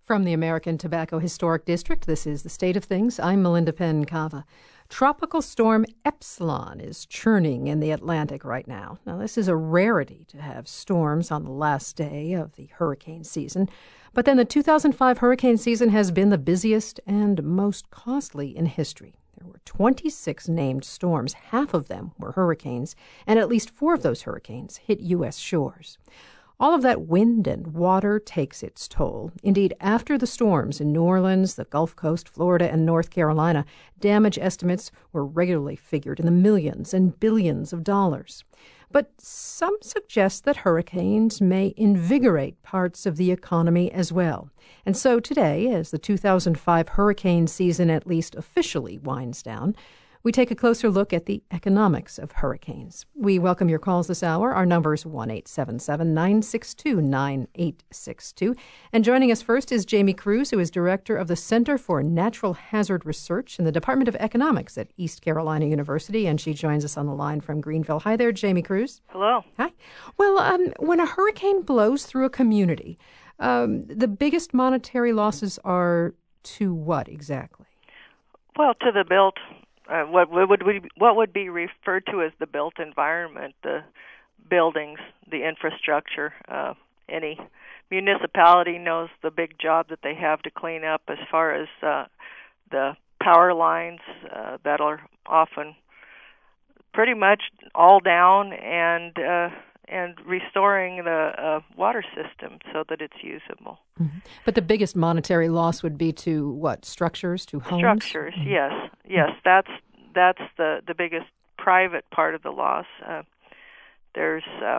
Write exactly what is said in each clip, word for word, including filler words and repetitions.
From the American Tobacco Historic District, this is The State of Things. I'm Melinda Penn-Cava. Tropical storm Epsilon is churning in the Atlantic right now. Now, this is a rarity to have storms on the last day of the hurricane season. But then the two thousand five hurricane season has been the busiest and most costly in history. There were twenty-six named storms. Half of them were hurricanes, and at least four of those hurricanes hit U S shores. All of that wind and water takes its toll. Indeed, after the storms in New Orleans, the Gulf Coast, Florida, and North Carolina, damage estimates were regularly figured in the millions and billions of dollars. But some suggest that hurricanes may invigorate parts of the economy as well. And so today, as the two thousand five hurricane season at least officially winds down, we take a closer look at the economics of hurricanes. We welcome your calls this hour. Our number is one eight seven seven, nine six two, nine eight six two. And joining us first is Jamie Cruz, who is director of the Center for Natural Hazard Research in the Department of Economics at East Carolina University, and she joins us on the line from Greenville. Hi there, Jamie Cruz. Hello. Hi. Well, um, when a hurricane blows through a community, um, the biggest monetary losses are to what exactly? Well, to the built Uh, what, what would we, what would be referred to as the built environment, the buildings, the infrastructure. Uh, any municipality knows the big job that they have to clean up as far as uh, the power lines uh, that are often pretty much all down, and uh, and restoring the uh, water system so that it's usable. Mm-hmm. But the biggest monetary loss would be to what? Structures, to homes? Structures, mm-hmm. yes. Yes, mm-hmm. that's that's the, the biggest private part of the loss. Uh, there's uh,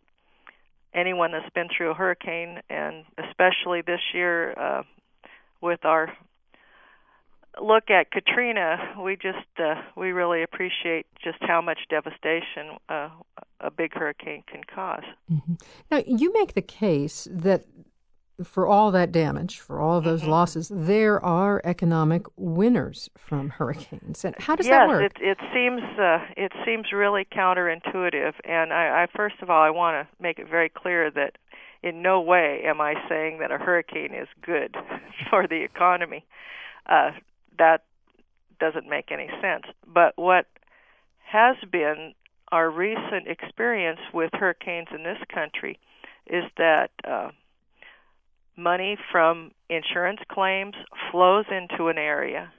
anyone that's been through a hurricane, and especially this year uh, with our look at Katrina, we just uh, we really appreciate just how much devastation uh, a big hurricane can cause. Mm-hmm. Now, you make the case that for all that damage, for all of those mm-hmm. losses, there are economic winners from hurricanes. And how does yes, that work? Yes, it, it seems uh, it seems really counterintuitive. And I, I first of all, I want to make it very clear that in no way am I saying that a hurricane is good for the economy. Uh, that doesn't make any sense. But what has been our recent experience with hurricanes in this country is that uh, money from insurance claims flows into an area,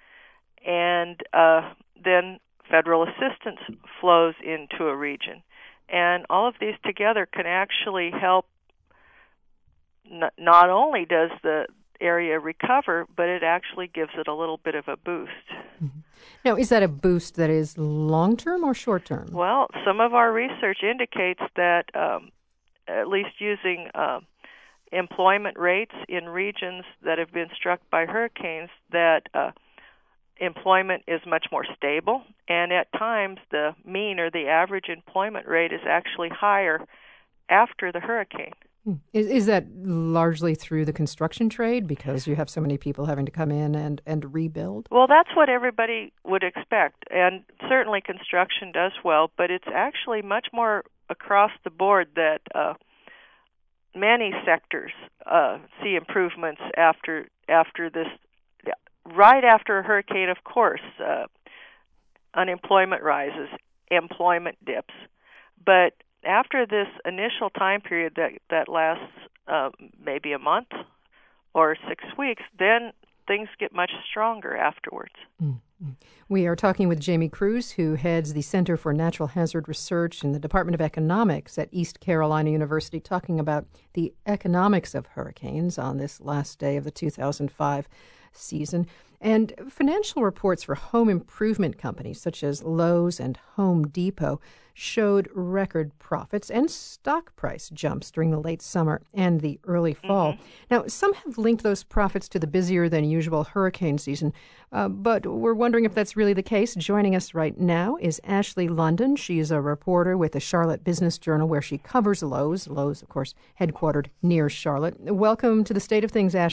and uh, then federal assistance flows into a region. And all of these together can actually help. N- not only does the area recover, but it actually gives it a little bit of a boost. Mm-hmm. Now, is that a boost that is long-term or short-term? Well, some of our research indicates that um, at least using uh, employment rates in regions that have been struck by hurricanes, that uh, employment is much more stable, and at times the mean or the average employment rate is actually higher after the hurricane. Is, is that largely through the construction trade because you have so many people having to come in and, and rebuild? Well, that's what everybody would expect, and certainly construction does well, but it's actually much more across the board that uh, many sectors uh, see improvements after after this. Right after a hurricane, of course, uh, unemployment rises, employment dips, but after this initial time period that, that lasts uh, maybe a month or six weeks, then things get much stronger afterwards. Mm-hmm. We are talking with Jamie Cruz, who heads the Center for Natural Hazard Research in the Department of Economics at East Carolina University, talking about the economics of hurricanes on this last day of the two thousand five season. And financial reports for home improvement companies such as Lowe's and Home Depot showed record profits and stock price jumps during the late summer and the early fall. Mm-hmm. Now, some have linked those profits to the busier than usual hurricane season, uh, but we're wondering if that's really the case. Joining us right now is Ashley London. She is a reporter with the Charlotte Business Journal, where she covers Lowe's. Lowe's, of course, headquartered near Charlotte. Welcome to the State of Things, Ashley.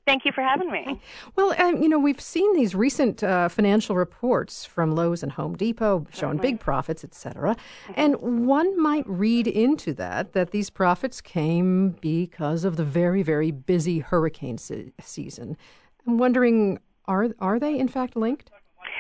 Thank you for having me. Well, um, you know, we've seen these recent uh, financial reports from Lowe's and Home Depot showing Certainly. big profits, et cetera. Mm-hmm. And one might read into that that these profits came because of the very, very busy hurricane se- season. I'm wondering, are are they in fact linked?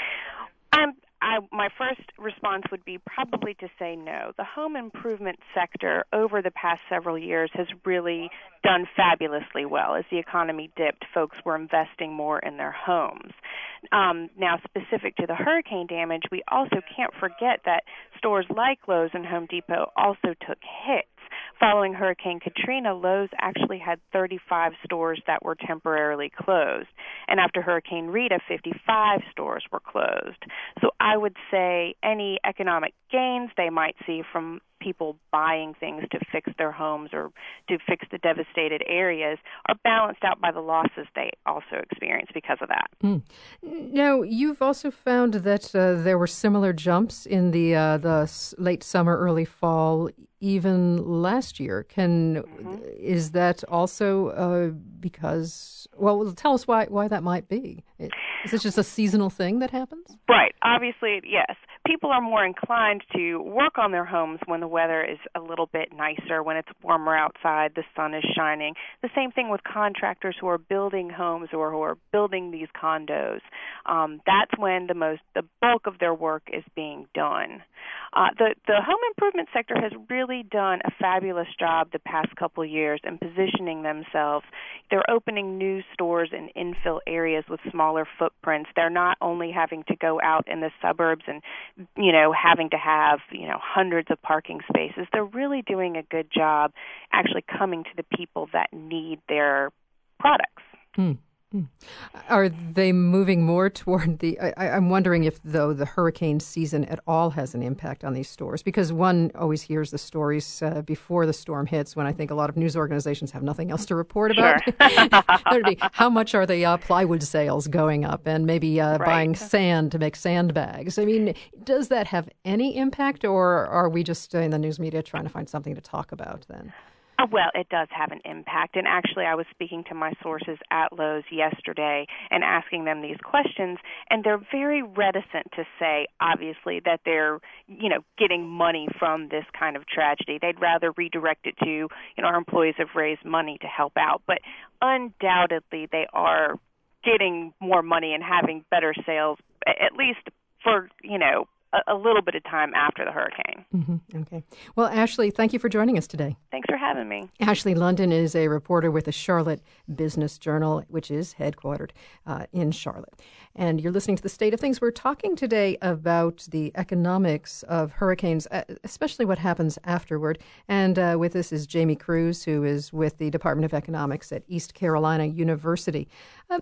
I'm, I, my first response would be probably to say no. The home improvement sector over the past several years has really done fabulously well. As the economy dipped, folks were investing more in their homes. Um, now, specific to the hurricane damage, we also can't forget that stores like Lowe's and Home Depot also took hits. Following Hurricane Katrina, Lowe's actually had thirty-five stores that were temporarily closed. And after Hurricane Rita, fifty-five stores were closed. So I would say any economic gains they might see from people buying things to fix their homes or to fix the devastated areas are balanced out by the losses they also experience because of that. Mm. Now, you've also found that uh, there were similar jumps in the uh, the s- late summer, early fall, even last year. Can Mm-hmm. is that also uh, because? Well, tell us why why that might be. Is it just a seasonal thing that happens? Right. Obviously, yes. People are more inclined to work on their homes when the weather is a little bit nicer, when it's warmer outside, the sun is shining. The same thing with contractors who are building homes or who are building these condos. Um, that's when the most, the bulk of their work is being done. Uh, the, the home improvement sector has really done a fabulous job the past couple of years in positioning themselves. They're opening new stores in infill areas with smaller footprints. They're not only having to go out in the suburbs and, you know, having to have, you know, hundreds of parking spaces. They're really doing a good job actually coming to the people that need their products. Hmm. Hmm. Are they moving more toward the? I, I'm wondering if, though, the hurricane season at all has an impact on these stores, because one always hears the stories uh, before the storm hits, when I think a lot of news organizations have nothing else to report about. Sure. How much are the uh, plywood sales going up, and maybe uh, Right. buying sand to make sandbags? I mean, does that have any impact, or are we just uh, in the news media trying to find something to talk about then? Uh, Well, it does have an impact. And actually, I was speaking to my sources at Lowe's yesterday and asking them these questions, and they're very reticent to say, obviously, that they're, you know, getting money from this kind of tragedy. They'd rather redirect it to, you know, our employees have raised money to help out. But undoubtedly, they are getting more money and having better sales, at least for, you know, a, a little bit of time after the hurricane. Mm-hmm. Okay. Well, Ashley, thank you for joining us today. Thanks for having me. Ashley London is a reporter with the Charlotte Business Journal, which is headquartered uh, in Charlotte. And you're listening to The State of Things. We're talking today about the economics of hurricanes, uh, especially what happens afterward. And uh, with us is Jamie Cruz, who is with the Department of Economics at East Carolina University. Um,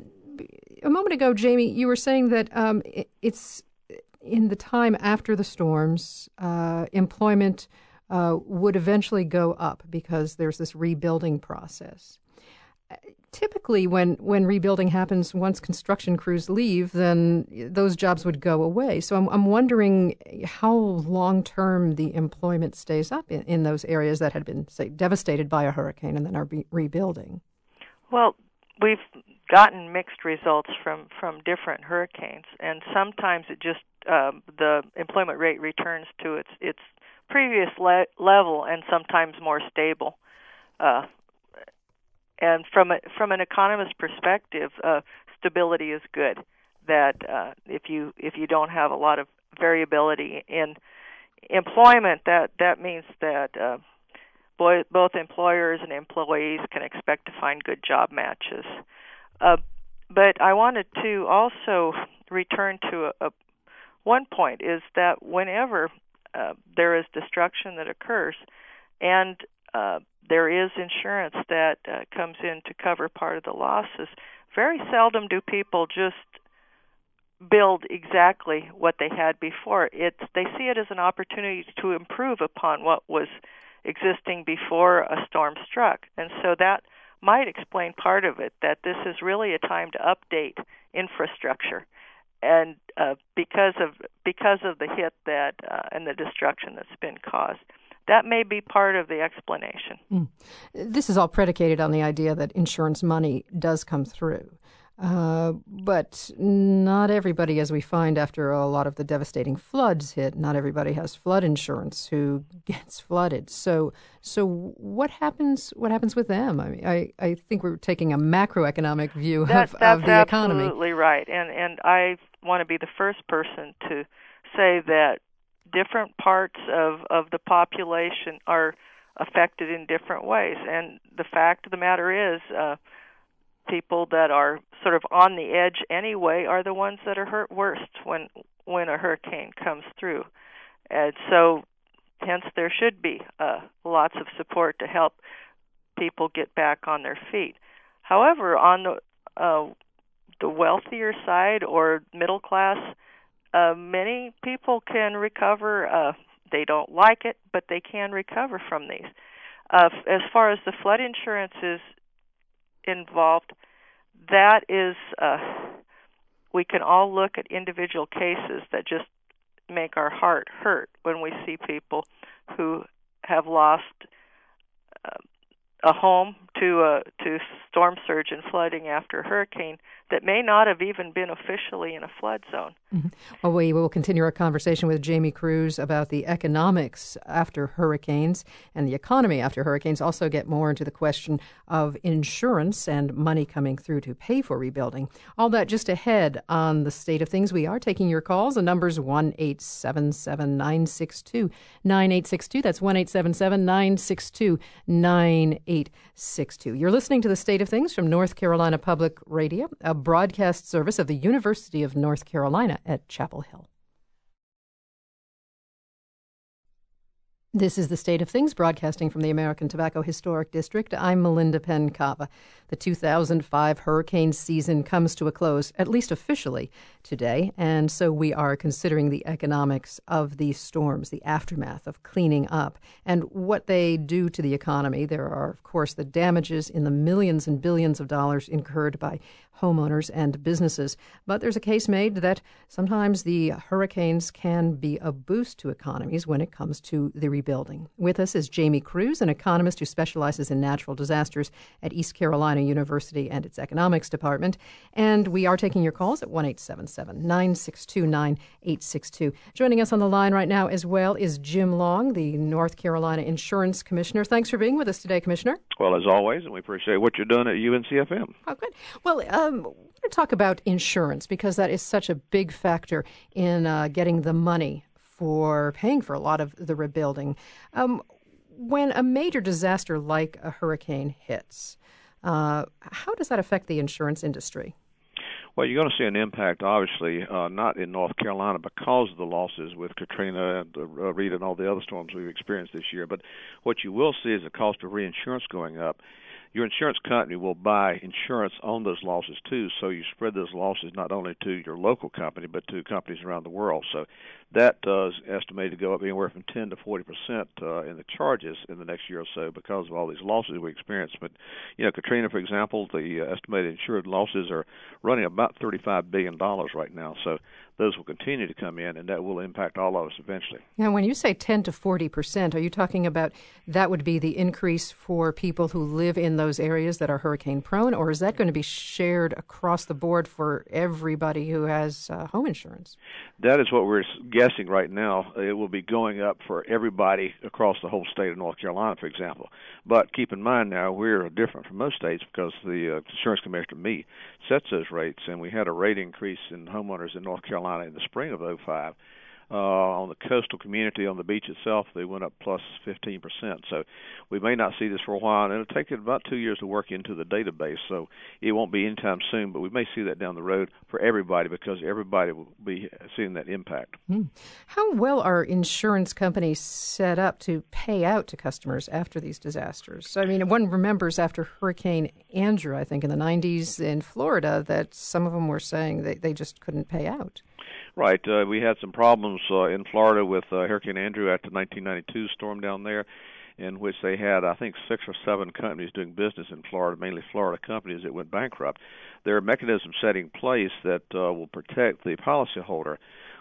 a moment ago, Jamie, you were saying that um, it, it's in the time after the storms, uh, employment uh, would eventually go up because there's this rebuilding process. Uh, typically, when, when rebuilding happens, once construction crews leave, then those jobs would go away. So I'm, I'm wondering how long-term the employment stays up in, in those areas that had been, say, devastated by a hurricane and then are be- rebuilding. Well, we've gotten mixed results from, from different hurricanes, and sometimes it just um, the employment rate returns to its its previous le- level, and sometimes more stable. Uh, and from a, from an economist perspective, uh, stability is good. That uh, if you if you don't have a lot of variability in employment, that that means that uh, boy, both employers and employees can expect to find good job matches. Uh, but I wanted to also return to a, a one point is that whenever uh, there is destruction that occurs, and uh, there is insurance that uh, comes in to cover part of the losses, very seldom do people just build exactly what they had before. It's they see it as an opportunity to improve upon what was existing before a storm struck, and so that might explain part of it, that this is really a time to update infrastructure, and uh, because of because of the hit that uh, and the destruction that's been caused. that may be part of the explanation. Mm. This is all predicated on the idea that insurance money does come through. Uh, but not everybody, as we find after a lot of the devastating floods hit, not everybody has flood insurance who gets flooded. So, so what happens? What happens with them? I mean, I, I think we're taking a macroeconomic view that, of, that's of the economy. That's absolutely right, and and I want to be the first person to say that different parts of of the population are affected in different ways, and the fact of the matter is. Uh, People that are sort of on the edge anyway are the ones that are hurt worst when when a hurricane comes through. And so, hence, there should be uh, lots of support to help people get back on their feet. However, on the uh, the wealthier side or middle class, uh, many people can recover. Uh, they don't like it, but they can recover from these. Uh, as far as the flood insurance is involved, that is, uh, we can all look at individual cases that just make our heart hurt when we see people who have lost uh, a home to uh, to storm surge and flooding after a hurricane that may not have even been officially in a flood zone. Mm-hmm. Well, we will continue our conversation with Jamie Cruz about the economics after hurricanes and the economy after hurricanes. Also get more into the question of insurance and money coming through to pay for rebuilding. All that just ahead on the State of Things. We are taking your calls. The number's one eight seven seven, nine six two, nine eight six two. That's one eight seven seven, nine six two, nine eight six two. You're listening to the State of Things from North Carolina Public Radio, a broadcast service of the University of North Carolina at Chapel Hill. This is the State of Things, broadcasting from the American Tobacco Historic District. I'm Melinda Penn-Cava. The two thousand five hurricane season comes to a close, at least officially, today, and so we are considering the economics of these storms, the aftermath of cleaning up, and what they do to the economy. There are, of course, the damages in the millions and billions of dollars incurred by homeowners and businesses. But there's a case made that sometimes the hurricanes can be a boost to economies when it comes to the rebuilding. With us is Jamie Cruz, an economist who specializes in natural disasters at East Carolina University and its economics department. And we are taking your calls at one eight seven seven, nine six two, nine eight six two. Joining us on the line right now as well is Jim Long, the North Carolina Insurance Commissioner. Thanks for being with us today, Commissioner. Well, as always, and we appreciate what you're doing at U N C F M. Oh, good. Well, um, Um, we're going to talk about insurance because that is such a big factor in uh, getting the money for paying for a lot of the rebuilding. Um, when a major disaster like a hurricane hits, uh, how does that affect the insurance industry? Well, you're going to see an impact, obviously, uh, not in North Carolina because of the losses with Katrina and uh, Rita and all the other storms we've experienced this year. But what you will see is the cost of reinsurance going up. Your insurance company will buy insurance on those losses, too, so you spread those losses not only to your local company but to companies around the world. So that uh, is estimated to go up anywhere from ten to forty percent uh, in the charges in the next year or so because of all these losses we experienced. But, you know, Katrina, for example, the uh, estimated insured losses are running about thirty-five billion dollars right now. So those will continue to come in, and that will impact all of us eventually. Now, when you say ten to forty percent, are you talking about that would be the increase for people who live in those areas that are hurricane prone, or is that going to be shared across the board for everybody who has uh, home insurance? That is what we're guessing right now. It will be going up for everybody across the whole state of North Carolina, for example. But keep in mind now, we're different from most states because the uh, insurance commissioner, me, sets those rates, and we had a rate increase in homeowners in North Carolina in the spring of oh five. Uh, on the coastal community, on the beach itself, they went up plus fifteen percent. So we may not see this for a while, and it'll take it about two years to work into the database. So it won't be anytime soon, but we may see that down the road for everybody because everybody will be seeing that impact. Mm. How well are insurance companies set up to pay out to customers after these disasters? I mean, one remembers after Hurricane Andrew, I think, in the nineties in Florida, that some of them were saying they, they just couldn't pay out. Right. Uh, we had some problems uh, in Florida with uh, Hurricane Andrew after the nineteen ninety-two storm down there, in which they had, I think, six or seven companies doing business in Florida, mainly Florida companies that went bankrupt. There are mechanisms set in place that uh, will protect the policyholder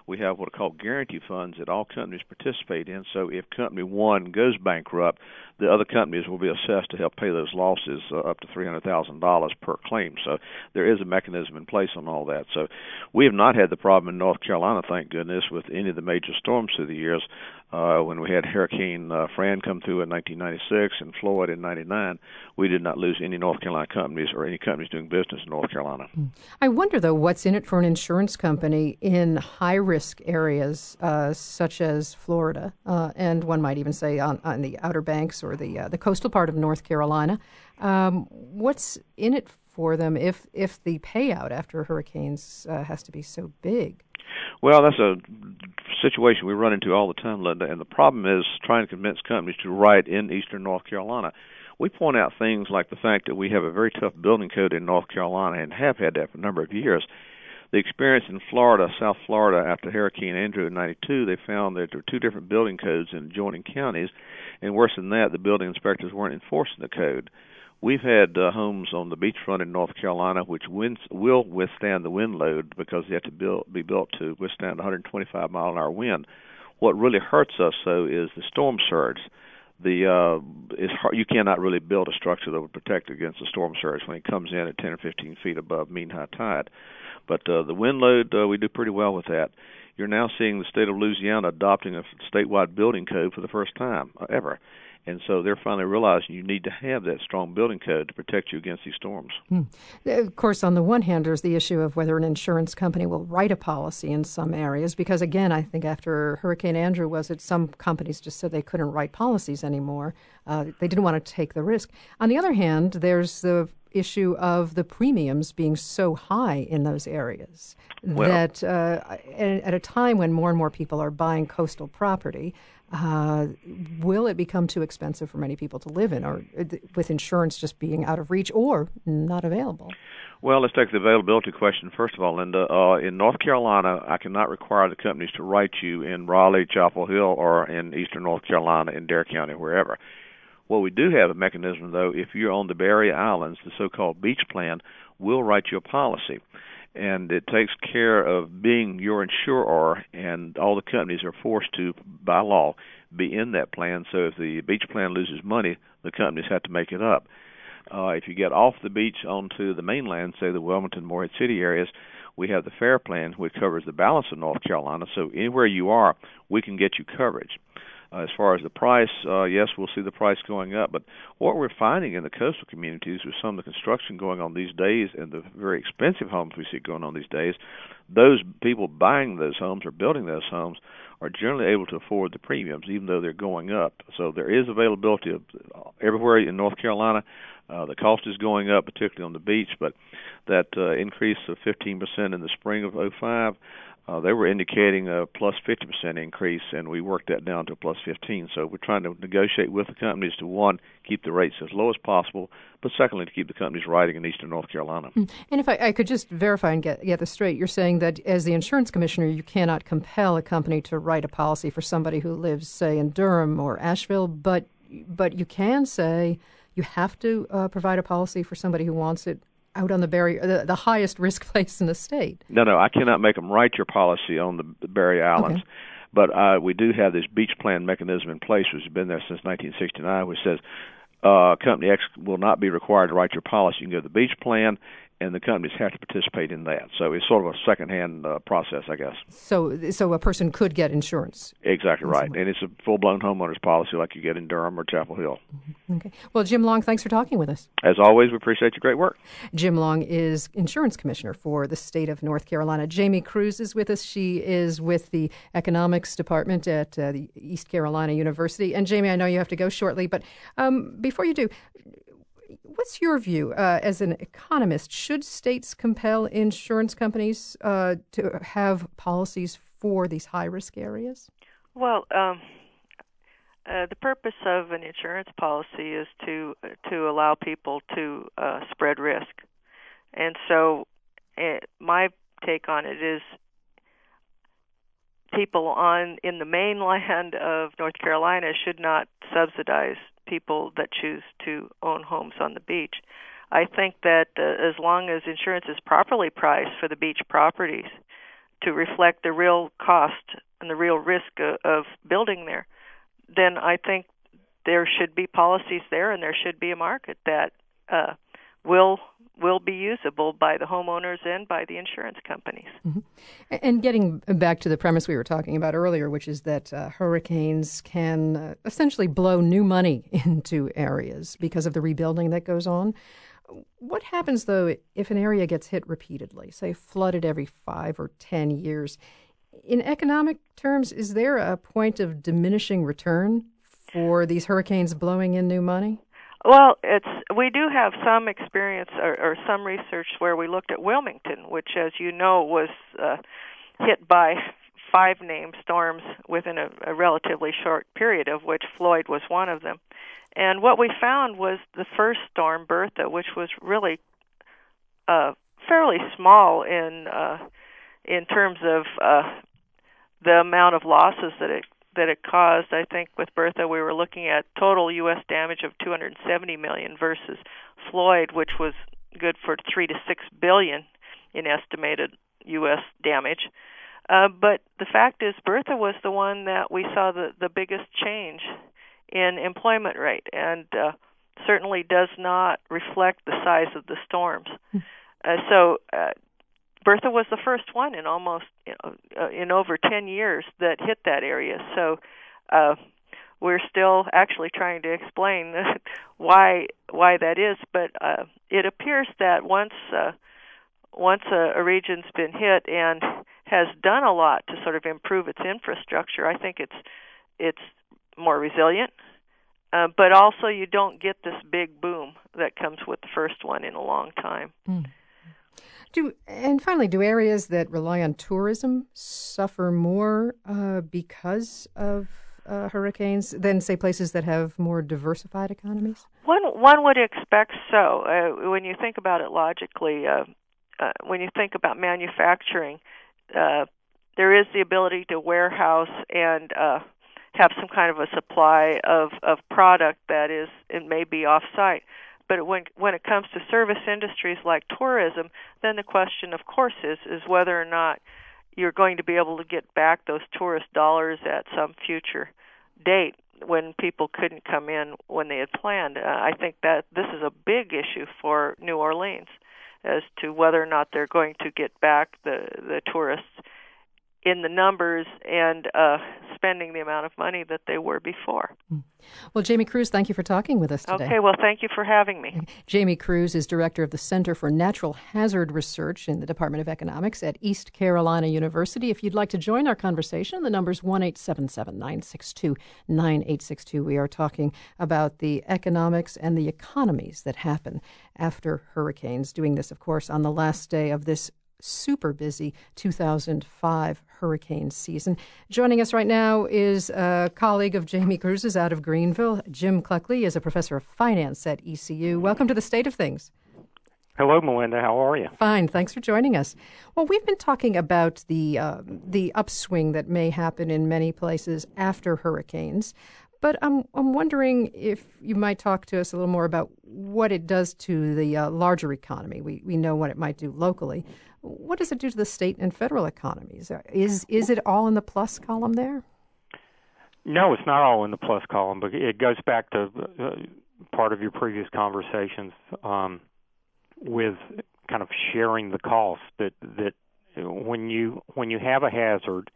we have what are called guarantee funds that all companies participate in. So if company one goes bankrupt, the other companies will be assessed to help pay those losses uh, up to three hundred thousand dollars per claim. So there is a mechanism in place on all that. So we have not had the problem in North Carolina, thank goodness, with any of the major storms through the years. Uh, when we had Hurricane uh, Fran come through in nineteen ninety-six and Floyd in ninety-nine, we did not lose any North Carolina companies or any companies doing business in North Carolina. I wonder, though, what's in it for an insurance company in high-risk areas uh, such as Florida, uh, and one might even say on, on the Outer Banks or the uh, the coastal part of North Carolina. Um, what's in it for them if, if the payout after hurricanes uh, has to be so big? Well, that's a situation we run into all the time, Linda, and the problem is trying to convince companies to write in eastern North Carolina. We point out things like the fact that we have a very tough building code in North Carolina and have had that for a number of years. The experience in Florida, South Florida, after Hurricane Andrew in ninety-two, they found that there were two different building codes in adjoining counties, and worse than that, the building inspectors weren't enforcing the code. We've had uh, homes on the beachfront in North Carolina which winds, will withstand the wind load because they have to build, be built to withstand one hundred twenty-five mile an hour wind. What really hurts us, though, is the storm surge. The uh, it's hard, you cannot really build a structure that would protect against the storm surge when it comes in at ten or fifteen feet above mean high tide. But uh, the wind load, uh, we do pretty well with that. You're now seeing the state of Louisiana adopting a statewide building code for the first time uh, ever. And so they're finally realizing you need to have that strong building code to protect you against these storms. Hmm. Of course, on the one hand, there's the issue of whether an insurance company will write a policy in some areas, because, again, I think after Hurricane Andrew, was it some companies just said they couldn't write policies anymore. Uh, they didn't want to take the risk. On the other hand, there's the issue of the premiums being so high in those areas well, that uh, at a time when more and more people are buying coastal property, Uh, will it become too expensive for many people to live in, or with insurance just being out of reach or not available? Well, let's take the availability question first of all, Linda. Uh, in North Carolina, I cannot require the companies to write you in Raleigh, Chapel Hill, or in eastern North Carolina, in Dare County, wherever. What we do have a mechanism, though, if you're on the Barrier Islands, the so-called beach plan will write you a policy. And it takes care of being your insurer, and all the companies are forced to, by law, be in that plan. So if the beach plan loses money, the companies have to make it up. Uh, if you get off the beach onto the mainland, say the Wilmington, Morehead City areas, we have the FAIR plan, which covers the balance of North Carolina. So anywhere you are, we can get you coverage. Uh, as far as the price, uh, yes, we'll see the price going up. But what we're finding in the coastal communities with some of the construction going on these days and the very expensive homes we see going on these days, those people buying those homes or building those homes are generally able to afford the premiums, even though they're going up. So there is availability of everywhere in North Carolina. Uh, the cost is going up, particularly on the beach, but that uh, increase of fifteen percent in the spring of oh five, Uh, they were indicating a plus fifty percent increase, and we worked that down to a plus fifteen. So we're trying to negotiate with the companies to, one, keep the rates as low as possible, but secondly, to keep the companies writing in eastern North Carolina. And if I, I could just verify and get, get this straight, you're saying that as the insurance commissioner, you cannot compel a company to write a policy for somebody who lives, say, in Durham or Asheville, but but you can say you have to uh, provide a policy for somebody who wants it out on the Barrier, the, the highest risk place in the state. No, no, I cannot make them write your policy on the, the Barrier Islands. Okay. But uh, we do have this beach plan mechanism in place, which has been there since nineteen sixty-nine, which says uh, Company X will not be required to write your policy. You can go to the beach plan, and the companies have to participate in that. So it's sort of a second-hand uh, process, I guess. So so a person could get insurance. Exactly right. And it's a full-blown homeowner's policy like you get in Durham or Chapel Hill. Mm-hmm. Okay. Well, Jim Long, thanks for talking with us. As always, we appreciate your great work. Jim Long is insurance commissioner for the state of North Carolina. Jamie Cruz is with us. She is with the economics department at uh, the East Carolina University. And Jamie, I know you have to go shortly, but um, before you do, what's your view uh, as an economist? Should states compel insurance companies uh, to have policies for these high-risk areas? Well, um, uh, the purpose of an insurance policy is to to allow people to uh, spread risk. And so uh, my take on it is people on in the mainland of North Carolina should not subsidize people that choose to own homes on the beach. I think that uh, as long as insurance is properly priced for the beach properties to reflect the real cost and the real risk of, of building there, then I think there should be policies there, and there should be a market that uh, will will be usable by the homeowners and by the insurance companies. Mm-hmm. And getting back to the premise we were talking about earlier, which is that uh, hurricanes can uh, essentially blow new money into areas because of the rebuilding that goes on. What happens, though, if an area gets hit repeatedly, say flooded every five or ten years? In economic terms, is there a point of diminishing return for these hurricanes blowing in new money? Well, it's we do have some experience or, or some research where we looked at Wilmington, which, as you know, was uh, hit by five named storms within a, a relatively short period, of which Floyd was one of them. And what we found was the first storm, Bertha, which was really uh, fairly small in uh, in terms of uh, the amount of losses that it that it caused. I think with Bertha we were looking at total U S damage of two hundred seventy million dollars versus Floyd, which was good for three to six billion dollars in estimated U S damage. Uh, but the fact is, Bertha was the one that we saw the, the biggest change in employment rate, and uh, certainly does not reflect the size of the storms. Uh, so uh, Bertha was the first one in almost you know, uh, in over ten years that hit that area. So uh, we're still actually trying to explain why why that is. But uh, it appears that once uh, once a, a region's been hit and has done a lot to sort of improve its infrastructure, I think it's it's more resilient. Uh, but also, you don't get this big boom that comes with the first one in a long time. Mm. Do, and finally, do areas that rely on tourism suffer more uh, because of uh, hurricanes than, say, places that have more diversified economies? One one would expect so. Uh, when you think about it logically, uh, uh, when you think about manufacturing, uh, there is the ability to warehouse and uh, have some kind of a supply of, of product that is, it may be off-site. But when when it comes to service industries like tourism, then the question, of course, is is whether or not you're going to be able to get back those tourist dollars at some future date when people couldn't come in when they had planned. Uh, I think that this is a big issue for New Orleans as to whether or not they're going to get back the, the tourists in the numbers and uh, spending the amount of money that they were before. Well, Jamie Cruz, thank you for talking with us today. Okay, well, thank you for having me. Jamie Cruz is director of the Center for Natural Hazard Research in the Department of Economics at East Carolina University. If you'd like to join our conversation, the number's one eight seven seven, nine six two, nine eight six two. We are talking about the economics and the economies that happen after hurricanes. Doing this, of course, on the last day of this super busy two thousand five hurricane season. Joining us right now is a colleague of Jamie Cruz's out of Greenville. Jim Cluckley is a professor of finance at E C U. Welcome to the State of Things. Hello, Melinda. How are you? Fine. Thanks for joining us. Well, we've been talking about the uh, the upswing that may happen in many places after hurricanes. But I'm I'm wondering if you might talk to us a little more about what it does to the uh, larger economy. We we know what it might do locally. What does it do to the state and federal economies? Is is it all in the plus column there? No, it's not all in the plus column, but it goes back to uh, part of your previous conversations um, with kind of sharing the cost. That that when you when you have a hazard,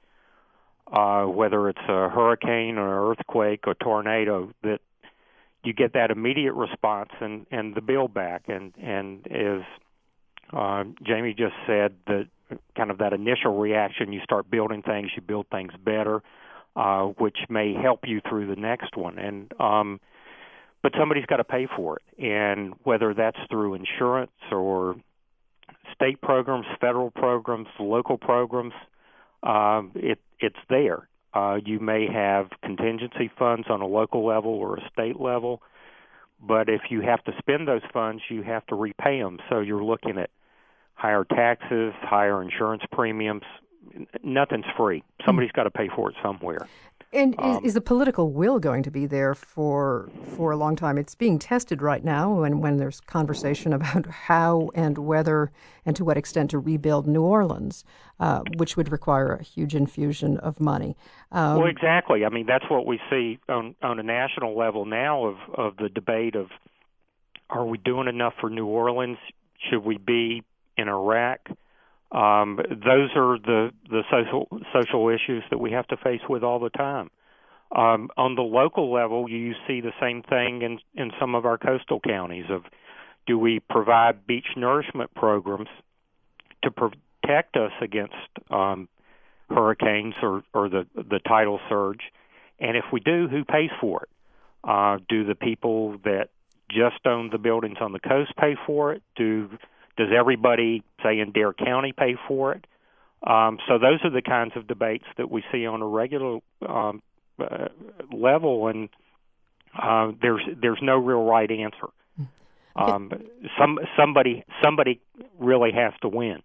uh, whether it's a hurricane or an earthquake or tornado, that you get that immediate response and, and the bill back, and and as Uh, Jamie just said, that kind of that initial reaction, you start building things, you build things better, uh, which may help you through the next one. And um, but somebody's got to pay for it, and whether that's through insurance or state programs, federal programs, local programs, uh, it it's there. Uh, you may have contingency funds on a local level or a state level, but if you have to spend those funds, you have to repay them. So you're looking at higher taxes, higher insurance premiums. Nothing's free. Somebody's got to pay for it somewhere. And Um, is, is the political will going to be there for for a long time? It's being tested right now when, when there's conversation about how and whether and to what extent to rebuild New Orleans, uh, which would require a huge infusion of money. Um, well, exactly. I mean, that's what we see on, on a national level now of, of the debate of, are we doing enough for New Orleans? Should we be in Iraq? Um, those are the, the social social issues that we have to face with all the time. Um, on the local level, you see the same thing in, in some of our coastal counties of, do we provide beach nourishment programs to protect us against um, hurricanes or, or the, the tidal surge? And if we do, who pays for it? Uh, do the people that just own the buildings on the coast pay for it? Do Does everybody, say, in Dare County pay for it? Um, so those are the kinds of debates that we see on a regular um, uh, level, and uh, there's there's no real right answer. Um, some somebody somebody really has to win.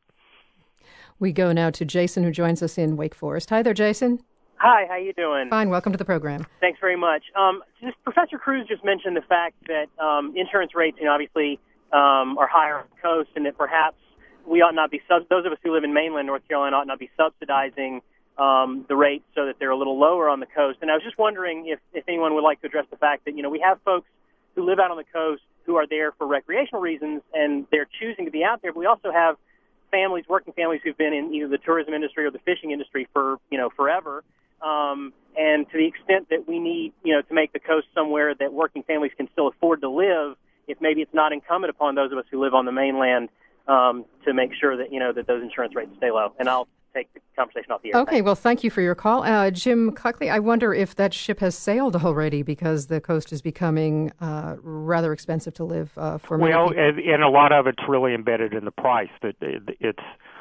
we go now to Jason, who joins us in Wake Forest. Hi there, Jason. Hi, how you doing? Fine. Welcome to the program. Thanks very much. Um, just Professor Cruz just mentioned the fact that um, insurance rates, you know, obviously. Um, are higher on the coast, and that perhaps we ought not be, sub- those of us who live in mainland North Carolina ought not be subsidizing um, the rates so that they're a little lower on the coast. And I was just wondering if, if anyone would like to address the fact that, you know, we have folks who live out on the coast who are there for recreational reasons, and they're choosing to be out there, but we also have families, working families who've been in either the tourism industry or the fishing industry for, you know, forever. Um, and to the extent that we need, you know, to make the coast somewhere that working families can still afford to live, if maybe it's not incumbent upon those of us who live on the mainland um, to make sure that, you know, that those insurance rates stay low. And I'll take the conversation off the air. Okay, Thanks. well, thank you for your call. Uh, Jim Cockley, I wonder if that ship has sailed already because the coast is becoming uh, rather expensive to live uh, for many well, people. and, and a lot of it's really embedded in the price. That it, it's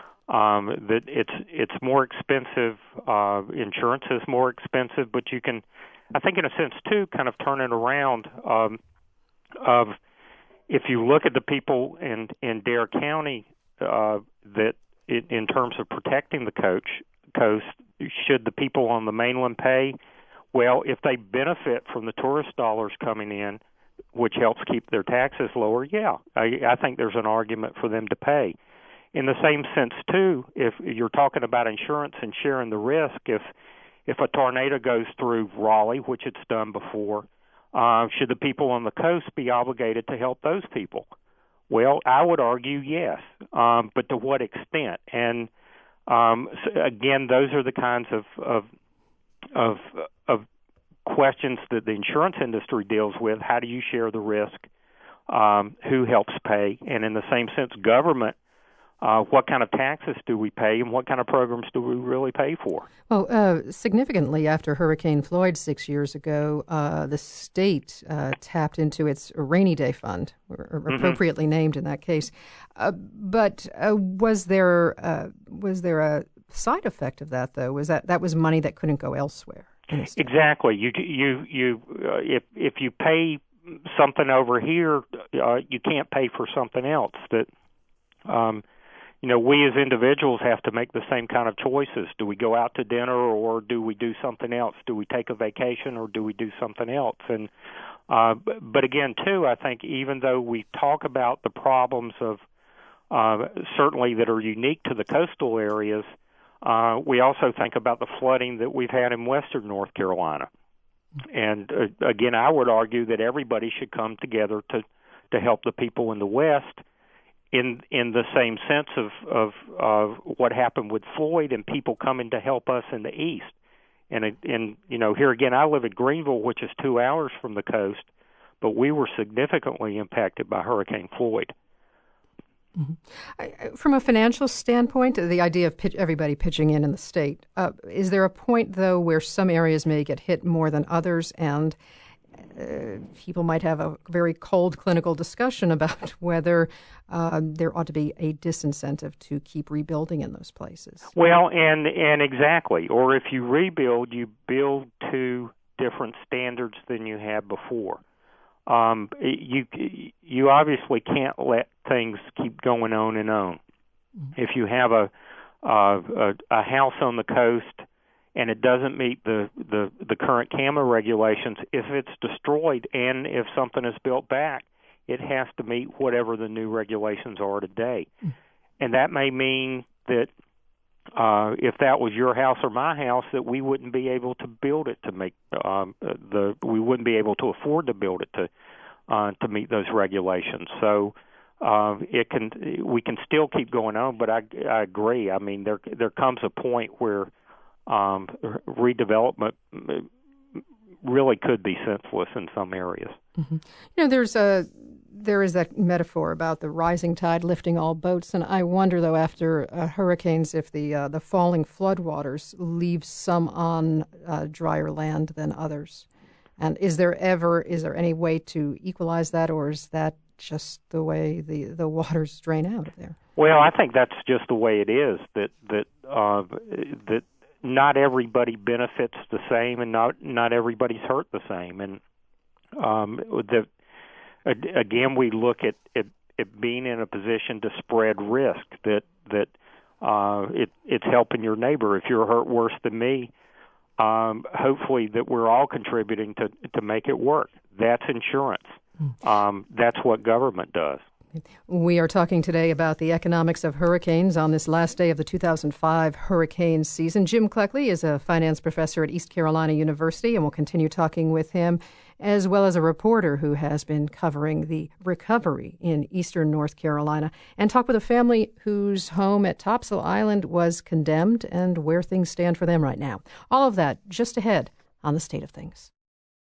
um, that it's it's more expensive. Uh, insurance is more expensive, but you can, I think, in a sense too, kind of turn it around. Um, of if you look at the people in in Dare County, uh, that it, in terms of protecting the coach, coast, should the people on the mainland pay? Well, if they benefit from the tourist dollars coming in, which helps keep their taxes lower, yeah, I, I think there's an argument for them to pay. In the same sense, too, if you're talking about insurance and sharing the risk, if if a tornado goes through Raleigh, which it's done before, uh, should the people on the coast be obligated to help those people? Well, I would argue yes, um, but to what extent? And um, so again, those are the kinds of of of, of questions that the insurance industry deals with. How do you share the risk? Um, who helps pay? And in the same sense, government. Uh, what kind of taxes do we pay, and what kind of programs do we really pay for? Well, uh, significantly, after Hurricane Floyd six years ago, uh, the state uh, tapped into its rainy day fund, or appropriately mm-hmm. named in that case. Uh, but uh, was there uh, was there a side effect of that, though? Was that that was money that couldn't go elsewhere? Exactly. You you you uh, if if you pay something over here, uh, you can't pay for something else. That. Um, You know, we as individuals have to make the same kind of choices. Do we go out to dinner, or do we do something else? Do we take a vacation, or do we do something else? And uh, but again, too, I think even though we talk about the problems of uh, certainly that are unique to the coastal areas, uh, we also think about the flooding that we've had in western North Carolina. And uh, again, I would argue that everybody should come together to to help the people in the West. In in the same sense of, of of what happened with Floyd and people coming to help us in the East. And, and you know, here again, I live in Greenville, which is two hours from the coast, but we were significantly impacted by Hurricane Floyd. Mm-hmm. I, from a financial standpoint, the idea of pitch, everybody pitching in in the state, uh, is there a point, though, where some areas may get hit more than others, and Uh, people might have a very cold clinical discussion about whether uh, there ought to be a disincentive to keep rebuilding in those places? Well, and and exactly. Or if you rebuild, you build to different standards than you had before. Um, you you obviously can't let things keep going on and on. Mm-hmm. If you have a, a a house on the coast and it doesn't meet the, the, the current C A M A regulations, if it's destroyed and if something is built back, it has to meet whatever the new regulations are today. Mm. And that may mean that uh, if that was your house or my house, that we wouldn't be able to build it to make um, the we wouldn't be able to afford to build it to uh, to meet those regulations. So uh, it can we can still keep going on, but I, I agree. I mean, there there comes a point where um, redevelopment really could be senseless in some areas. Mm-hmm. You know, there's a there is that metaphor about the rising tide lifting all boats, and I wonder, though, after uh, hurricanes, if the uh, the falling floodwaters leave some on uh, drier land than others. And is there ever is there any way to equalize that, or is that just the way the, the waters drain out of there? Well, I think that's just the way it is. That that uh, that not everybody benefits the same, and not not everybody's hurt the same, and um, the. Again, we look at, at, at being in a position to spread risk, that that uh, it, it's helping your neighbor. If you're hurt worse than me, um, hopefully that we're all contributing to, to make it work. That's insurance. Um, that's what government does. We are talking today about the economics of hurricanes on this last day of the two thousand five hurricane season. Jim Cleckley is a finance professor at East Carolina University, and we'll continue talking with him, as well as a reporter who has been covering the recovery in eastern North Carolina, and talk with a family whose home at Topsail Island was condemned and where things stand for them right now. All of that just ahead on The State of Things.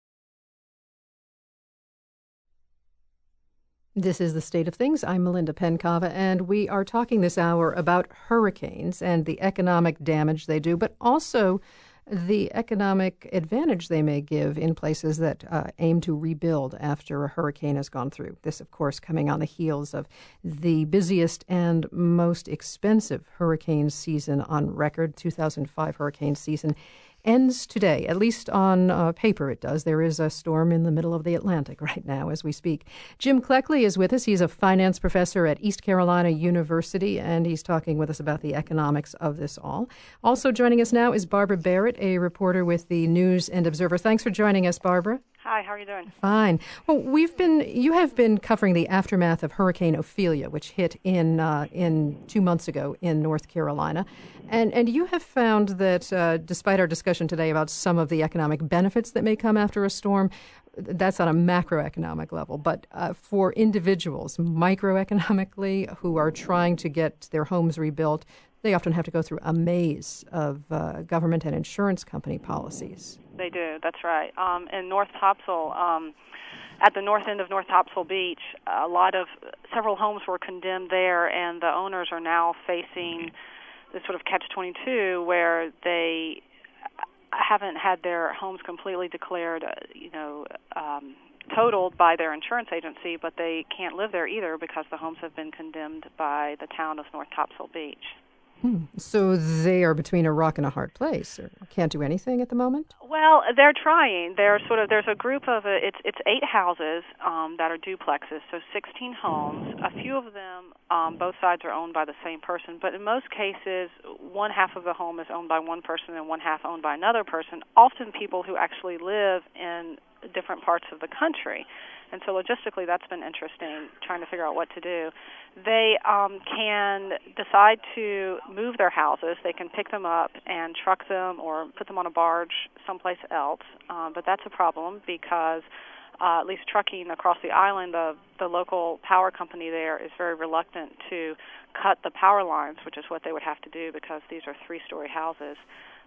This is The State of Things. I'm Melinda Pencava, and we are talking this hour about hurricanes and the economic damage they do, but also the economic advantage they may give in places that uh, aim to rebuild after a hurricane has gone through. This, of course, coming on the heels of the busiest and most expensive hurricane season on record. two thousand five hurricane season ends today, at least on uh, paper it does. There is a storm in the middle of the Atlantic right now as we speak. Jim Cleckley is with us. He's a finance professor at East Carolina University, and he's talking with us about the economics of this all. Also joining us now is Barbara Barrett, a reporter with the News and Observer. Thanks for joining us, Barbara. Hi, how are you doing? Fine. Well, we've been, you have been covering the aftermath of Hurricane Ophelia, which hit in uh, in two months ago in North Carolina. And and you have found that uh, despite our discussion today about some of the economic benefits that may come after a storm, that's on a macroeconomic level. But uh, for individuals, microeconomically, who are trying to get their homes rebuilt, they often have to go through a maze of uh, government and insurance company policies. They do, that's right. Um, in North Topsail, um, at the north end of North Topsail Beach, a lot of, several homes were condemned there, and the owners are now facing this sort of catch twenty-two where they haven't had their homes completely declared, uh, you know, um, totaled by their insurance agency, but they can't live there either because the homes have been condemned by the town of North Topsail Beach. Hmm. So they are between a rock and a hard place, or can't do anything at the moment? Well, they're trying. They're sort of there's a group of uh, it's it's eight houses um, that are duplexes, so sixteen homes. A few of them, um, both sides are owned by the same person, but in most cases, one half of the home is owned by one person and one half owned by another person. Often, people who actually live in different parts of the country. And so logistically, that's been interesting, trying to figure out what to do. They um, can decide to move their houses. They can pick them up and truck them or put them on a barge someplace else. Um, but that's a problem because uh, at least trucking across the island, the, the local power company there is very reluctant to cut the power lines, which is what they would have to do because these are three-story houses.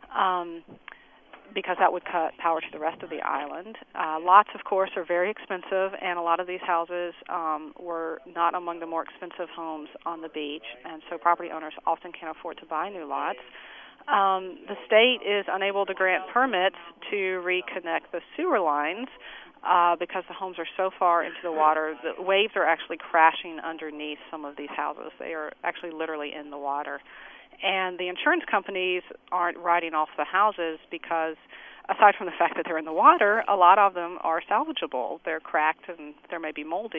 Um because that would cut power to the rest of the island. Uh, lots, of course, are very expensive, and a lot of these houses um, were not among the more expensive homes on the beach, and so property owners often can't afford to buy new lots. Um, the state is unable to grant permits to reconnect the sewer lines uh, because the homes are so far into the water. The waves are actually crashing underneath some of these houses. They are actually literally in the water. And the insurance companies aren't writing off the houses because, aside from the fact that they're in the water, a lot of them are salvageable. They're cracked and they may be moldy,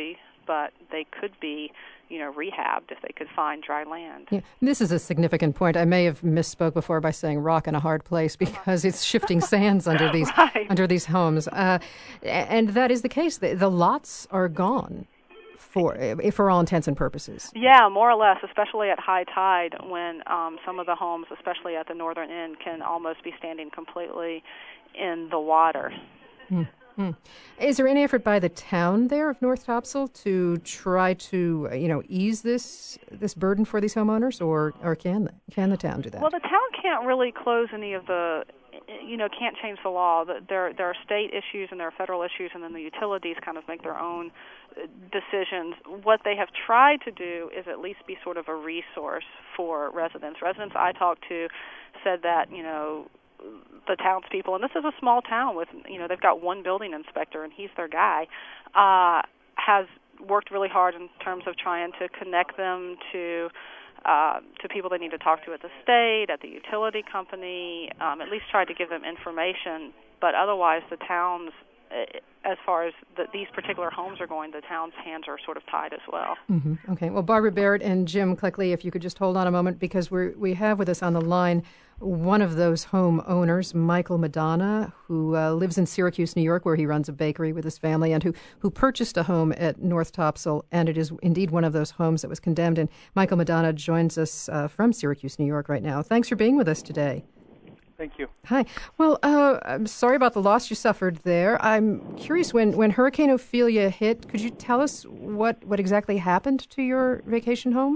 but they could be, you know, rehabbed if they could find dry land. Yeah. This is a significant point. I may have misspoke before by saying rock in a hard place because it's shifting sands under these right. under these homes, uh, and that is the case. The, the lots are gone for for all intents and purposes. Yeah, more or less, especially at high tide, when um, some of the homes, especially at the northern end, can almost be standing completely in the water. Mm-hmm. Is there any effort by the town there of North Topsail to try to, you know, ease this this burden for these homeowners, or or can the, can the town do that? Well, the town can't really close any of the, you know, can't change the law. There there are state issues and there are federal issues, and then the utilities kind of make their own decisions. What they have tried to do is at least be sort of a resource for residents. Residents I talked to said that, you know, the townspeople, and this is a small town with, you know, they've got one building inspector and he's their guy, uh, has worked really hard in terms of trying to connect them to uh, to people they need to talk to at the state, at the utility company, um, at least tried to give them information. But otherwise, the towns, as far as the, these particular homes are going, the town's hands are sort of tied as well. Mm-hmm. Okay. Well, Barbara Barrett and Jim Clickley, if you could just hold on a moment, because we we have with us on the line one of those home owners, Michael Madonna, who uh, lives in Syracuse, New York, where he runs a bakery with his family, and who, who purchased a home at North Topsail, and it is indeed one of those homes that was condemned. And Michael Madonna joins us uh, from Syracuse, New York right now. Thanks for being with us today. Thank you. Hi. Well, uh, I'm sorry about the loss you suffered there. I'm curious, when, when Hurricane Ophelia hit, could you tell us what, what exactly happened to your vacation home?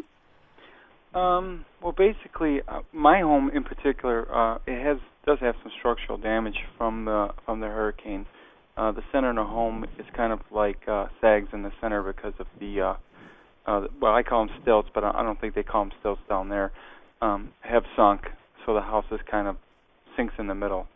Um, well, basically, uh, my home in particular, uh, it has does have some structural damage from the from the hurricane. Uh, the center of the home is kind of like uh, sags in the center because of the, uh, uh, well, I call them stilts, but I don't think they call them stilts down there, um, have sunk, so the house is kind of sinks in the middle.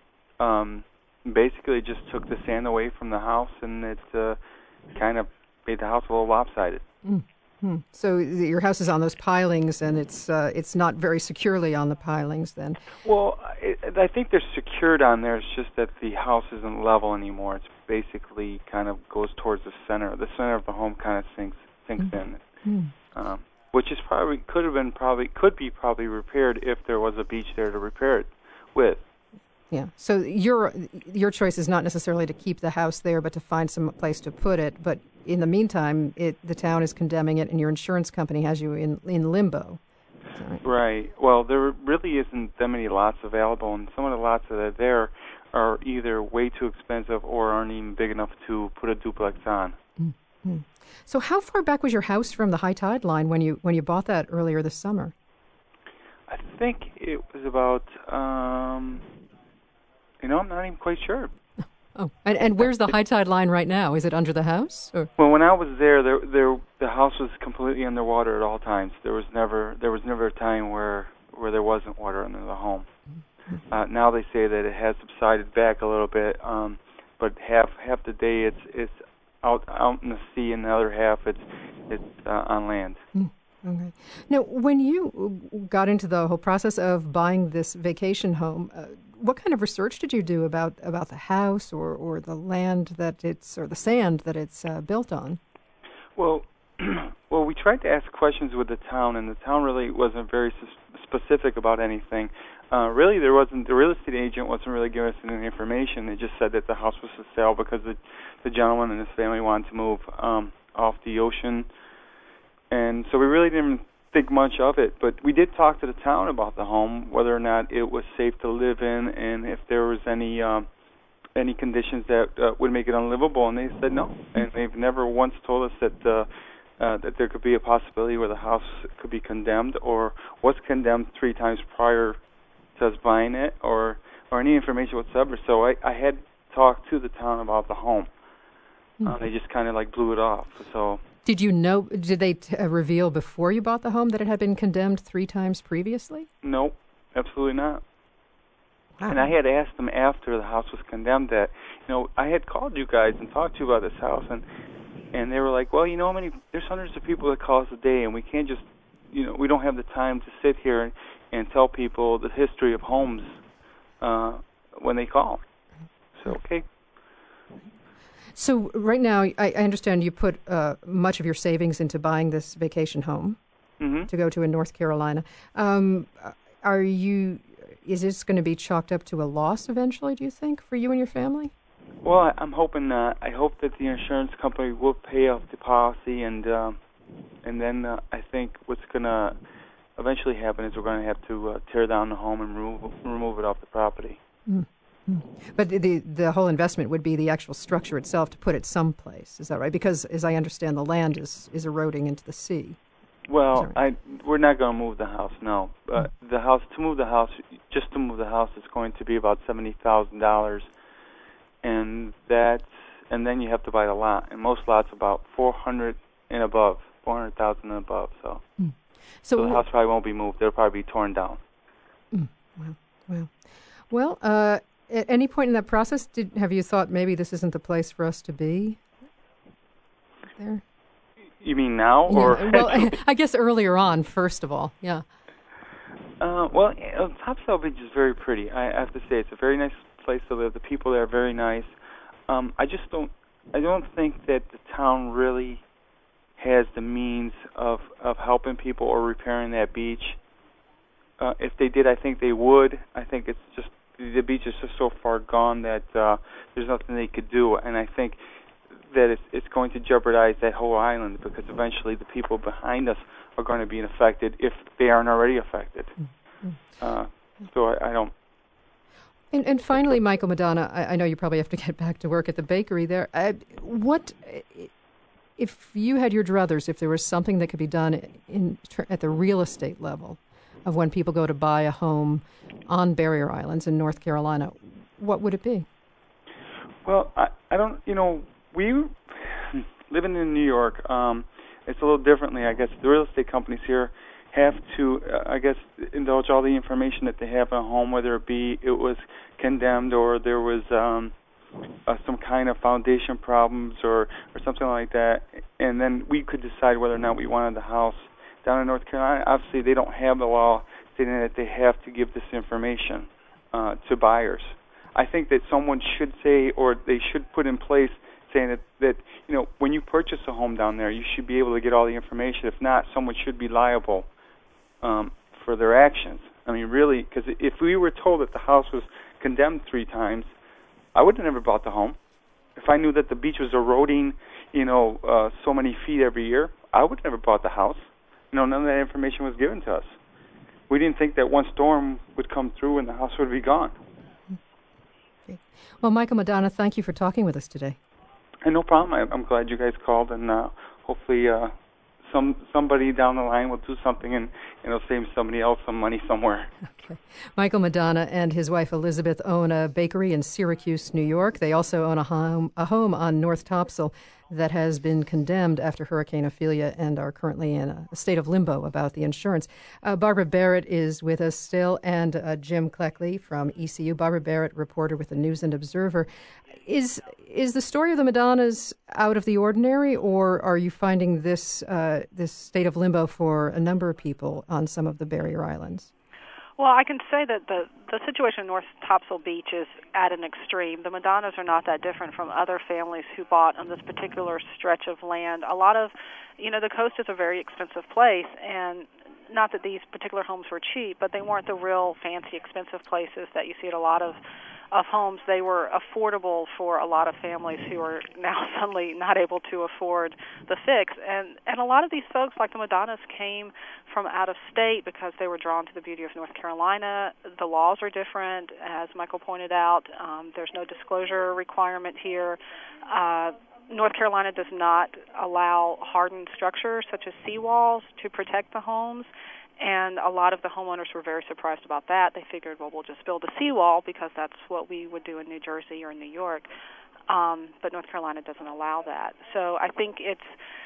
Um, basically, it just took the sand away from the house, and it uh, kind of made the house a little lopsided. Mm. Hmm. So your house is on those pilings, and it's uh, it's not very securely on the pilings then. Well, it, I think they're secured on there. It's just that the house isn't level anymore. It's basically kind of goes towards the center. The center of the home kind of sinks sinks mm. in, mm. Um, which is probably could have been probably could be probably repaired if there was a beach there to repair it with. Yeah. So your your choice is not necessarily to keep the house there, but to find some place to put it. But in the meantime, it the town is condemning it, and your insurance company has you in in limbo. Right? Right. Well, there really isn't that many lots available, and some of the lots that are there are either way too expensive or aren't even big enough to put a duplex on. Mm-hmm. So how far back was your house from the high tide line when you when you bought that earlier this summer? I think it was about. Um, You know, I'm not even quite sure. Oh, and, and where's the high tide line right now? Is it under the house? Or? Well, when I was there, there, there, the house was completely underwater at all times. There was never, there was never a time where, where there wasn't water under the home. Mm-hmm. Uh, now they say that it has subsided back a little bit, um, but half, half the day it's, it's out, out in the sea, and the other half it's, it's uh, on land. Mm. Okay. Now, when you got into the whole process of buying this vacation home, uh, what kind of research did you do about, about the house or, or the land that it's or the sand that it's uh, built on? Well, well, we tried to ask questions with the town, and the town really wasn't very specific about anything. Uh, really, there wasn't. The real estate agent wasn't really giving us any information. They just said that the house was for sale because the the gentleman and his family wanted to move um, off the ocean. And so we really didn't think much of it, but we did talk to the town about the home, whether or not it was safe to live in, and if there was any um, any conditions that uh, would make it unlivable. And they said no, and they've never once told us that uh, uh, that there could be a possibility where the house could be condemned or was condemned three times prior to us buying it, or or any information whatsoever. So I, I had talked to the town about the home. Mm-hmm. Uh, they just kind of like blew it off. So. Did you know, did they t- uh, reveal before you bought the home that it had been condemned three times previously? No, absolutely not. Wow. And I had asked them after the house was condemned that, you know, I had called you guys and talked to you about this house, and and they were like, well, you know, how many, there's hundreds of people that call us a day, and we can't just, you know, we don't have the time to sit here and, and tell people the history of homes uh, when they call. So, okay. So right now, I, I understand you put uh, much of your savings into buying this vacation home mm-hmm. to go to in North Carolina. Um, are you? Is this going to be chalked up to a loss eventually, do you think, for you and your family? Well, I, I'm hoping not. I hope that the insurance company will pay off the policy, and uh, and then uh, I think what's going to eventually happen is we're going to have to uh, tear down the home and remove remove it off the property. Mm-hmm. But the the whole investment would be the actual structure itself to put it someplace. Is that right? Because, as I understand, the land is, is eroding into the sea. Well, right? I we're not going to move the house. No, uh, the house to move the house, just to move the house, is going to be about seventy thousand dollars, and that's and then you have to buy the lot, and most lots about four hundred and above, four hundred thousand and above. So, mm. so, so the house probably won't be moved. It'll probably be torn down. Mm. Well, well, well. Uh, at any point in that process, did have you thought maybe this isn't the place for us to be? There. You mean now, or yeah, well, I guess earlier on. First of all, yeah. Uh, well, Topsail Beach is very pretty. I have to say, it's a very nice place to live. The people there are very nice. Um, I just don't. I don't think that the town really has the means of of helping people or repairing that beach. Uh, if they did, I think they would. I think it's just the beach is just so far gone that uh, there's nothing they could do, and I think that it's, it's going to jeopardize that whole island, because eventually the people behind us are going to be affected if they aren't already affected. Mm-hmm. Uh, so I, I don't. And, and finally, Michael Madonna, I, I know you probably have to get back to work at the bakery there. Uh, what, if you had your druthers, if there was something that could be done in at the real estate level of when people go to buy a home on Barrier Islands in North Carolina, what would it be? Well, I, I don't, you know, we, living in New York, um, it's a little differently, I guess. The real estate companies here have to, uh, I guess, indulge all the information that they have in a home, whether it be it was condemned or there was um, uh, some kind of foundation problems or, or something like that, and then we could decide whether or not we wanted the house. Down in North Carolina, obviously they don't have the law stating that they have to give this information uh, to buyers. I think that someone should say, or they should put in place, saying that, that, you know, when you purchase a home down there, you should be able to get all the information. If not, someone should be liable um, for their actions. I mean, really, because if we were told that the house was condemned three times, I would have never bought the home. If I knew that the beach was eroding, you know, uh, so many feet every year, I would have never bought the house. You know, none of that information was given to us. We didn't think that one storm would come through and the house would be gone. Okay. Well, Michael Madonna, thank you for talking with us today. And no problem. I, I'm glad you guys called, and uh, hopefully uh, some somebody down the line will do something, and, and it'll save somebody else some money somewhere. Okay. Michael Madonna and his wife Elizabeth own a bakery in Syracuse, New York. They also own a home, a home on North Topsail that has been condemned after Hurricane Ophelia and are currently in a state of limbo about the insurance. Uh, Barbara Barrett is with us still, and uh, Jim Cleckley from E C U. Barbara Barrett, reporter with the News and Observer. Is is the story of the Madonnas out of the ordinary, or are you finding this uh, this state of limbo for a number of people on some of the Barrier Islands? Well, I can say that the, the situation in North Topsail Beach is at an extreme. The Madonnas are not that different from other families who bought on this particular stretch of land. A lot of, you know, the coast is a very expensive place, and not that these particular homes were cheap, but they weren't the real fancy, expensive places that you see at a lot of of homes. They were affordable for a lot of families who are now suddenly not able to afford the fix. And and a lot of these folks, like the Madonnas, came from out of state because they were drawn to the beauty of North Carolina. The laws are different, as Michael pointed out. Um, there's no disclosure requirement here. Uh, North Carolina does not allow hardened structures such as seawalls to protect the homes. And a lot of the homeowners were very surprised about that. They figured, well, we'll just build a seawall because that's what we would do in New Jersey or in New York. Um, but North Carolina doesn't allow that. So I think it's,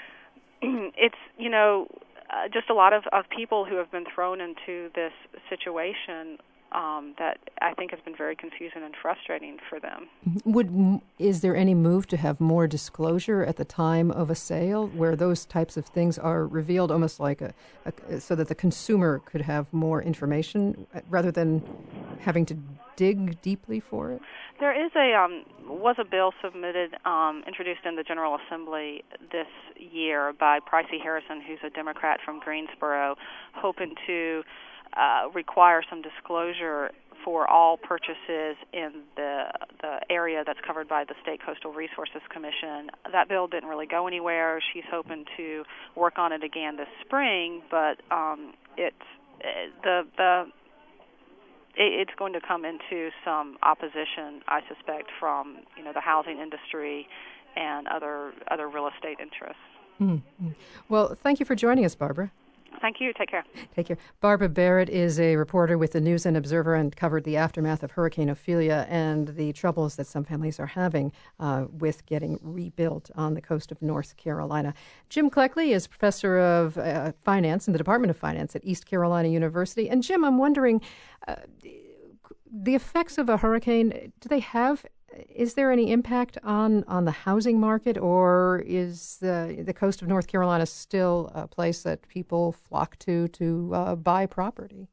it's you know, uh, just a lot of, of people who have been thrown into this situation um, that I think has been very confusing and frustrating for them. Would is there any move to have more disclosure at the time of a sale, where those types of things are revealed, almost like a, a so that the consumer could have more information rather than having to dig deeply for it? There is a um, was a bill submitted, um, introduced in the General Assembly this year by Pricey Harrison, who's a Democrat from Greensboro, hoping to uh, require some disclosure for all purchases in the the area that's covered by the State Coastal Resources Commission. That bill didn't really go anywhere. She's hoping to work on it again this spring, but um, it's the the it's going to come into some opposition, I suspect, from you know the housing industry and other other real estate interests. Mm-hmm. Well, thank you for joining us, Barbara. Thank you. Take care. Take care. Barbara Barrett is a reporter with the News and Observer and covered the aftermath of Hurricane Ophelia and the troubles that some families are having uh, with getting rebuilt on the coast of North Carolina. Jim Cleckley is professor of uh, finance in the Department of Finance at East Carolina University. And Jim, I'm wondering, uh, the effects of a hurricane, do they have Is there any impact on, on the housing market, or is the the coast of North Carolina still a place that people flock to to uh, buy property?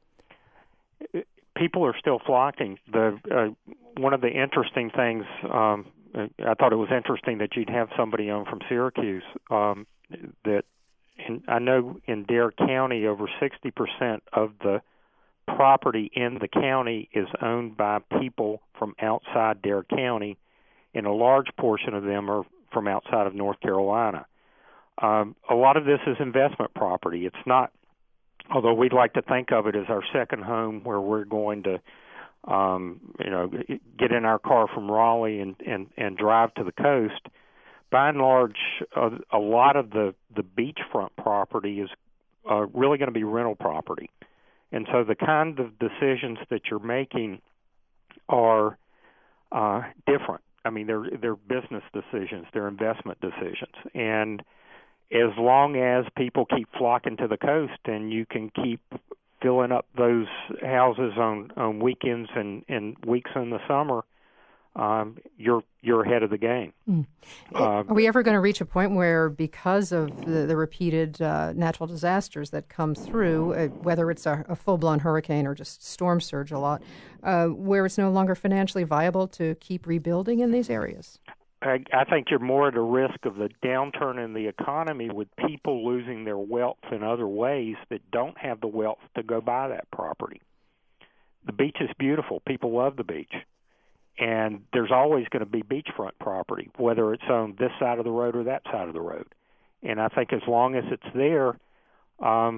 People are still flocking. The uh, one of the interesting things, um, I thought it was interesting that you'd have somebody on from Syracuse. Um, that in, I know in Dare County, over sixty percent of the property in the county is owned by people from outside Dare County, and a large portion of them are from outside of North Carolina. Um, a lot of this is investment property. It's not, although we'd like to think of it as our second home where we're going to, um, you know, get in our car from Raleigh and, and, and drive to the coast. By and large, uh, a lot of the, the beachfront property is uh, really going to be rental property. And so the kind of decisions that you're making are uh, different. I mean, they're they're business decisions, they're investment decisions. And as long as people keep flocking to the coast and you can keep filling up those houses on, on weekends and, and weeks in the summer, um, you're you're ahead of the game. Mm. Uh, Are we ever going to reach a point where, because of the, the repeated uh, natural disasters that come through, uh, whether it's a, a full-blown hurricane or just storm surge a lot, uh, where it's no longer financially viable to keep rebuilding in these areas? I, I think you're more at a risk of the downturn in the economy with people losing their wealth in other ways that don't have the wealth to go buy that property. The beach is beautiful. People love the beach. And there's always going to be beachfront property, whether it's on this side of the road or that side of the road. And I think as long as it's there, um,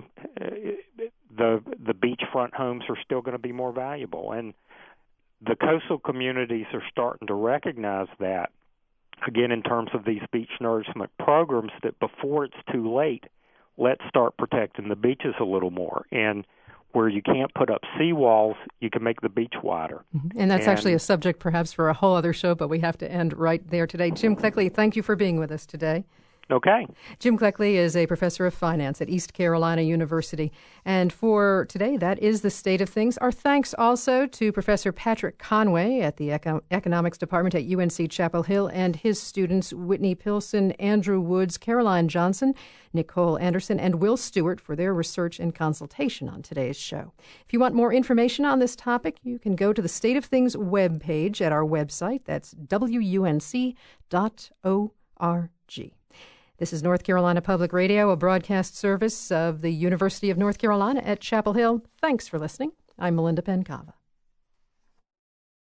the the beachfront homes are still going to be more valuable. And the coastal communities are starting to recognize that, again, in terms of these beach nourishment programs, that before it's too late, let's start protecting the beaches a little more. And where you can't put up seawalls, you can make the beach wider. Mm-hmm. And that's and, actually a subject perhaps for a whole other show, but we have to end right there today. Jim Cleckley, thank you for being with us today. Okay. Jim Cleckley is a professor of finance at East Carolina University. And for today, that is the state of things. Our thanks also to Professor Patrick Conway at the Eco- Economics Department at U N C Chapel Hill and his students Whitney Pilson, Andrew Woods, Caroline Johnson, Nicole Anderson, and Will Stewart for their research and consultation on today's show. If you want more information on this topic, you can go to the State of Things webpage at our website. That's W U N C dot org. This is North Carolina Public Radio, a broadcast service of the University of North Carolina at Chapel Hill. Thanks for listening. I'm Melinda Penn Cava.